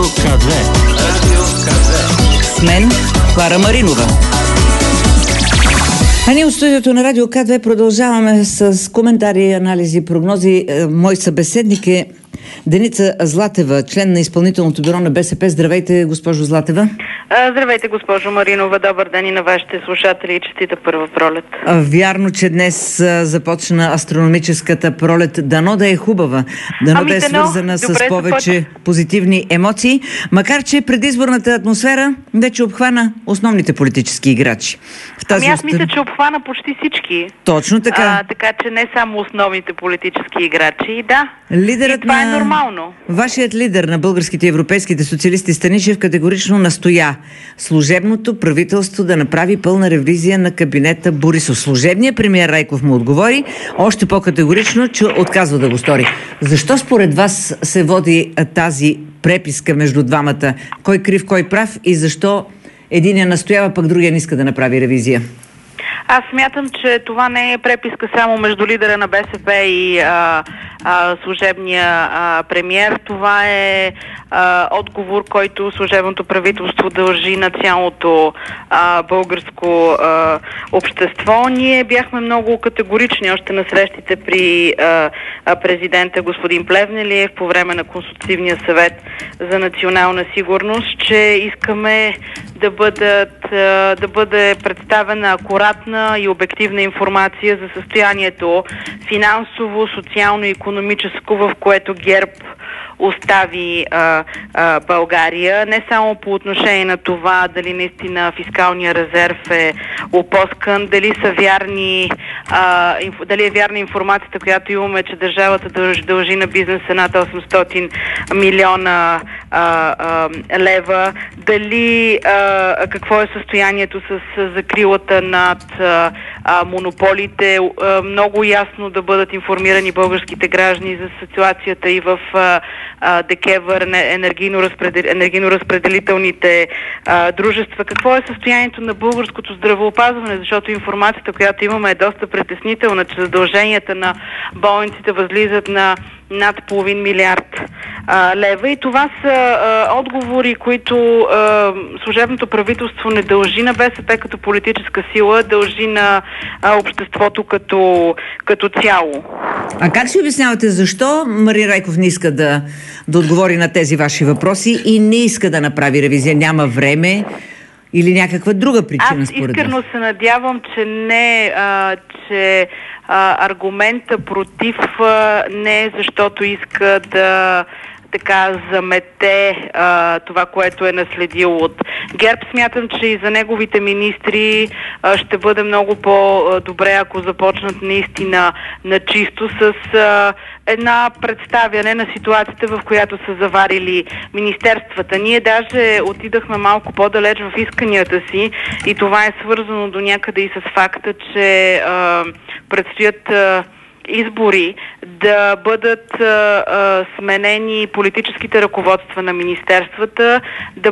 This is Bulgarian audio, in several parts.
КД. Радио КД. С мен Клара Маринова. А ние от студиото на Радио КД продължаваме с коментари, анализи, прогнози. Мой събеседник е Деница Златева, член на изпълнителното бюро на БСП. Здравейте, госпожо Златева. Здравейте, госпожо Маринова. Добър ден и на вашите слушатели и честита първа пролет. Вярно, че днес започна астрономическата пролет. Дано да е хубава. Дано да е свързана с повече позитивни емоции. Макар, че предизборната атмосфера вече обхвана основните политически играчи. Аз мисля, че обхвана почти всички. Точно така. Така че не само основните политически играчи. Да, лидерът това е нормално. Вашият лидер на българските и европейските социалисти Станишев категорично настоя служебното правителство да направи пълна ревизия на кабинета Борисов. Служебният премиер Райков му отговори още по-категорично, че отказва да го стори. Защо според вас се води тази преписка между двамата? Кой крив, кой прав и защо единия настоява, пък другия не иска да направи ревизия? Аз смятам, че това не е преписка само между лидера на БСП и служебния премиер. Това е отговор, който служебното правителство дължи на цялото българско общество. Ние бяхме много категорични още на срещите при президента господин Плевнелиев по време на Консултативния съвет за национална сигурност, че искаме да бъде представена акуратна и обективна информация за състоянието финансово, социално и икономическо, в което ГЕРБ остави България, не само по отношение на това дали наистина фискалния резерв е опоскан, дали е вярна информацията, която имаме, че държавата дължи на бизнеса над 800 милиона лева, дали какво е състоянието с закрилата над монополите, много ясно да бъдат информирани българските граждани за ситуацията и в ДКЕВР, енергийно-разпределителните дружества. Какво е състоянието на българското здравеопазване, защото информацията, която имаме, е доста притеснителна, че задълженията на болниците възлизат на над половин милиард лева. И това са отговори, които служебното правителство не дължи на БСП като политическа сила, дължи на обществото като цяло. А как си обяснявате защо Марин Райков не иска да отговори на тези ваши въпроси и не иска да направи ревизия? Няма време или някаква друга причина според вас? Аз искрено се надявам, че аргумента против не е защото иска да замете това, което е наследил от ГЕРБ. Смятам, че и за неговите министри ще бъде много по-добре, ако започнат наистина на чисто с една представяне на ситуацията, в която са заварили министерствата. Ние даже отидахме малко по-далеч в исканията си и това е свързано до някъде и с факта, че предстоят избори, да бъдат сменени политическите ръководства на министерствата, да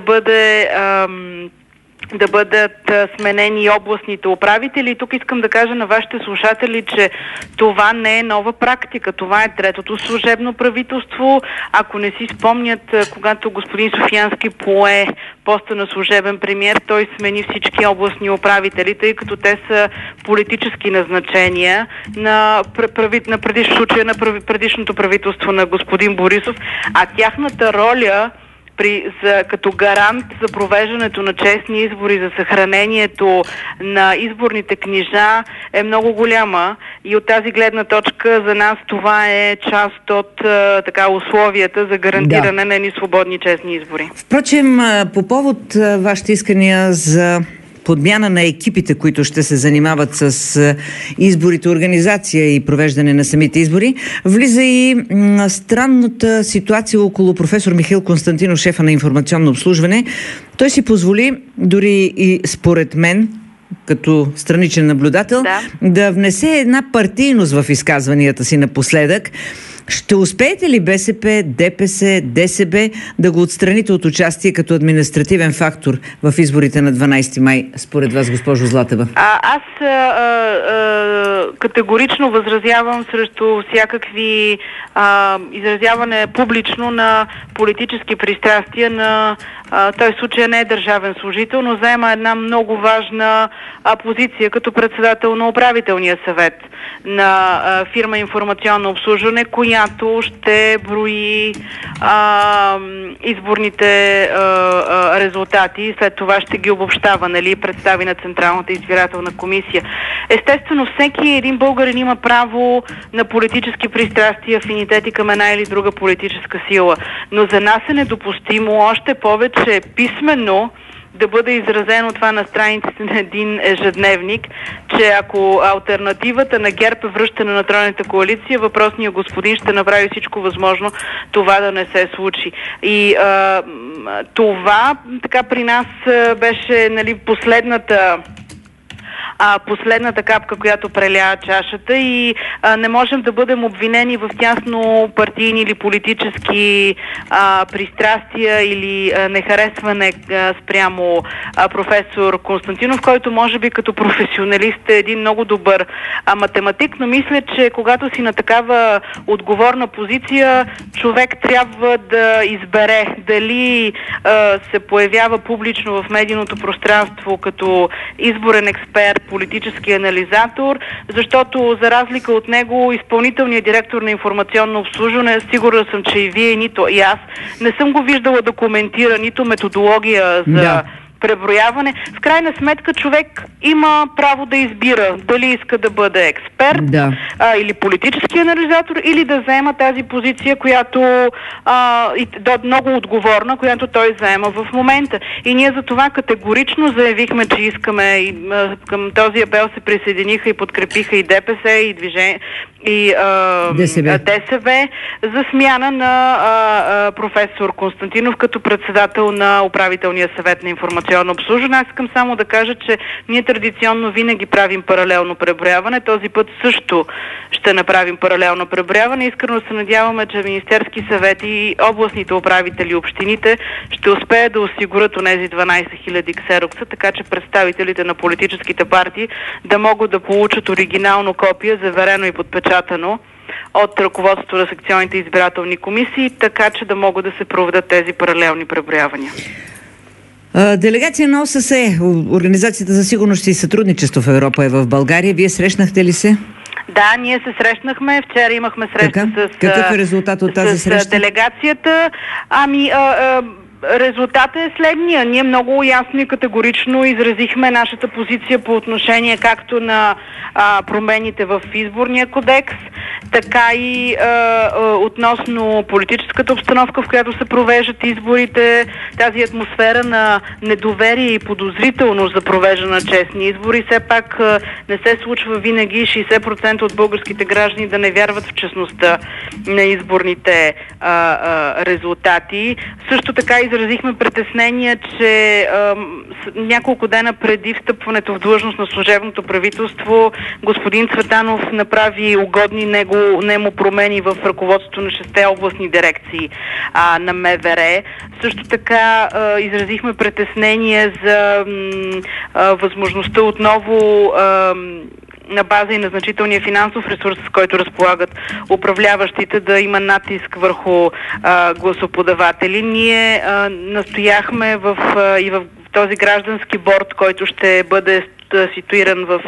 бъдат сменени областните управители. И тук искам да кажа на вашите слушатели, че това не е нова практика. Това е третото служебно правителство. Ако не си спомнят, когато господин Софиянски пое поста на служебен премиер, той смени всички областни управители, тъй като те са политически назначения на предишното правителство на господин Борисов, а тяхната роля като гарант за провеждането на честни избори, за съхранението на изборните книжа е много голяма и от тази гледна точка за нас това е част от условията за гарантиране на едни свободни честни избори. Впрочем, по повод вашите искания за подмяна на екипите, които ще се занимават с изборите, организация и провеждане на самите избори, влиза и странната ситуация около професор Михаил Константинов, шефа на информационно обслужване. Той си позволи, дори и според мен, като страничен наблюдател, да внесе една партийност в изказванията си напоследък. Ще успеете ли БСП, ДПС, ДСБ да го отстраните от участие като административен фактор в изборите на 12 май, според вас, госпожо Златева? Аз категорично възразявам срещу всякакви изразяване публично на политически пристрастия на той в случая не е държавен служител, но заема една много важна позиция като председател на управителния съвет на фирма Информационно обслужване, която ще брои изборните резултати и след това ще ги обобщава, нали, представи на Централната избирателна комисия. Естествено, всеки един българин има право на политически пристрастия, афинитети към една или друга политическа сила, но за нас е недопустимо още повече писменно да бъде изразено това на страниците на един ежедневник, че ако алтернативата на ГЕРБ е връщане на тройната коалиция, въпросният господин ще направи всичко възможно това да не се случи. И това така при нас беше, нали, последната капка, която преля чашата, и не можем да бъдем обвинени в тясно партийни или политически пристрастия или нехаресване спрямо професор Константинов, който може би като професионалист е един много добър математик, но мисля, че когато си на такава отговорна позиция, човек трябва да избере дали се появява публично в медийното пространство като изборен експерт, политически анализатор, защото за разлика от него изпълнителният директор на Информационно обслужване, сигурна съм, че и вие, нито и аз, не съм го виждала да коментира нито методология за преброяване. В крайна сметка човек има право да избира дали иска да бъде експерт или политически анализатор, или да заема тази позиция, която много отговорна, която той заема в момента. И ние за това категорично заявихме, че искаме, и към този апел се присъединиха и подкрепиха и ДПС, и движение, и ДСБ за смяна на професор Константинов като председател на управителния съвет на Информационно обслужване. Аз искам само да кажа, че ние традиционно винаги правим паралелно преброяване. Този път също ще направим паралелно преброяване. Искрено се надяваме, че Министерски съвет и областните управители, общините ще успеят да осигурят онези 12 000 ксерокса, така че представителите на политическите партии да могат да получат оригинално копие, заверено и подпечатано от ръководството на секционните избирателни комисии, така че да могат да се проведат тези паралелни преброявания. Делегация на ОССЕ, Организацията за сигурност и сътрудничество в Европа, е в България. Вие срещнахте ли се? Да, ние се срещнахме. Вчера имахме среща Какъв е резултат от тази среща? С делегацията. Резултатът е следния. Ние много ясно и категорично изразихме нашата позиция по отношение както на промените в изборния кодекс, така и относно политическата обстановка, в която се провеждат изборите, тази атмосфера на недоверие и подозрителност за провеждане на честни избори. Все пак не се случва винаги 60% от българските граждани да не вярват в честността на изборните резултати. Също така изразихме притеснение, че няколко дена преди встъпването в длъжност на служебното правителство господин Цветанов направи угодни нему промени в ръководството на 6 областни дирекции на МВР. Също така изразихме притеснение за възможността отново на база и на значителния финансов ресурс, с който разполагат управляващите, да има натиск върху гласоподаватели. Ние настояхме и в този граждански борд, който ще бъде ситуиран в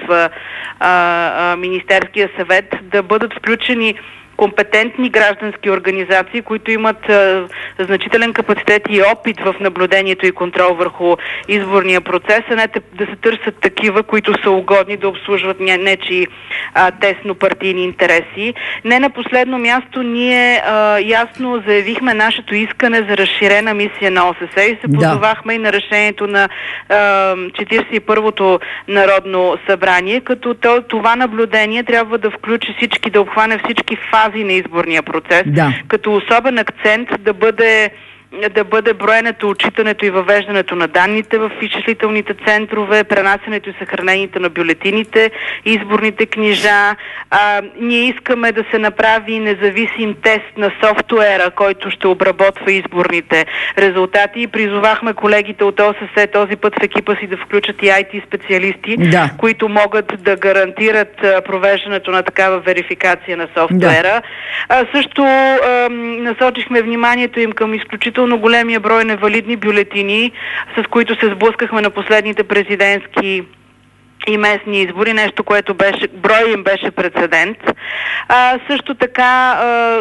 Министерския съвет, да бъдат включени компетентни граждански организации, които имат значителен капацитет и опит в наблюдението и контрол върху изборния процес, а не да се търсят такива, които са угодни да обслужват нечии тесно партийни интереси. Не на последно място, ние ясно заявихме нашето искане за разширена мисия на ОССЕ и се позовахме и на решението на 41-то Народно събрание, като това наблюдение трябва да включи всички, да обхване всички фази на изборния процес, като особен акцент да бъде да бъде броенето, отчитането и въвеждането на данните в изчислителните центрове, пренасенето и съхранението на бюлетините, изборните книжа. Ние искаме да се направи независим тест на софтуера, който ще обработва изборните резултати, и призовахме колегите от ОССЕ този път в екипа си да включат и IT специалисти, които могат да гарантират провеждането на такава верификация на софтуера. Също насочихме вниманието им към изключително големия брой невалидни бюлетини, с които се сблъскахме на последните президентски и местни избори, нещо, което брой им беше прецедент. Също така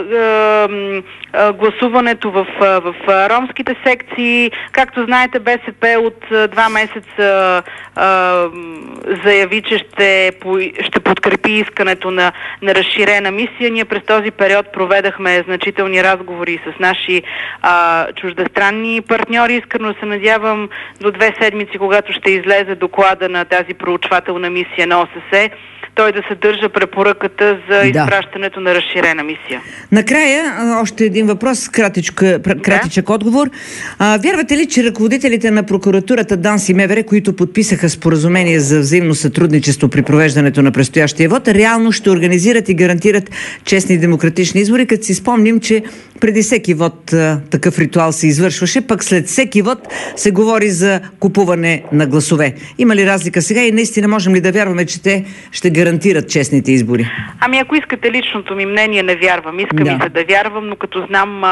гласуването в ромските секции. Както знаете, БСП от 2 месеца заяви, че ще подкрепи искането на разширена мисия. Ние през този период проведахме значителни разговори с наши чуждестранни партньори. Искрено се надявам до 2 седмици, когато ще излезе доклада на тази проучвателна мисия на ОССЕ, той да съдържа препоръката за изпращането на разширена мисия. Накрая, още един въпрос, кратичък отговор. Вярвате ли, че ръководителите на прокуратурата, ДАНС и МВР, които подписаха споразумение за взаимно сътрудничество при провеждането на предстоящия вод, реално ще организират и гарантират честни и демократични избори, като си спомним, че преди всеки вод такъв ритуал се извършваше, пък след всеки вод се говори за купуване на гласове. Има ли разлика сега и наистина можем ли да вярваме, че те ще гарантират честните избори? Ами ако искате личното ми мнение, не вярвам. Искам и се да вярвам, но като знам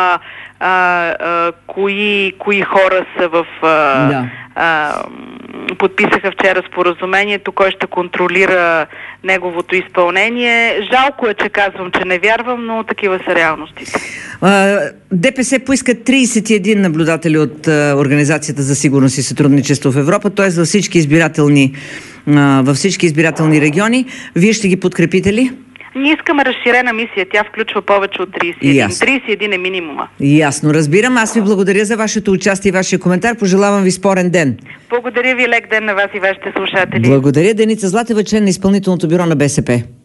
кои хора са в... подписаха вчера споразумението, кой ще контролира неговото изпълнение. Жалко е, че казвам, че не вярвам, но такива са реалностите. ДПС поиска 31 наблюдатели от Организацията за сигурност и сътрудничество в Европа, т.е. във всички избирателни региони. Вие ще ги подкрепите ли? Ние искаме разширена мисия. Тя включва повече от 31. 31 е минимума. Ясно, разбирам. Аз ви благодаря за вашето участие и вашия коментар. Пожелавам ви спорен ден. Благодаря ви, лек ден на вас и вашите слушатели. Благодаря. Деница Златева, член на изпълнителното бюро на БСП.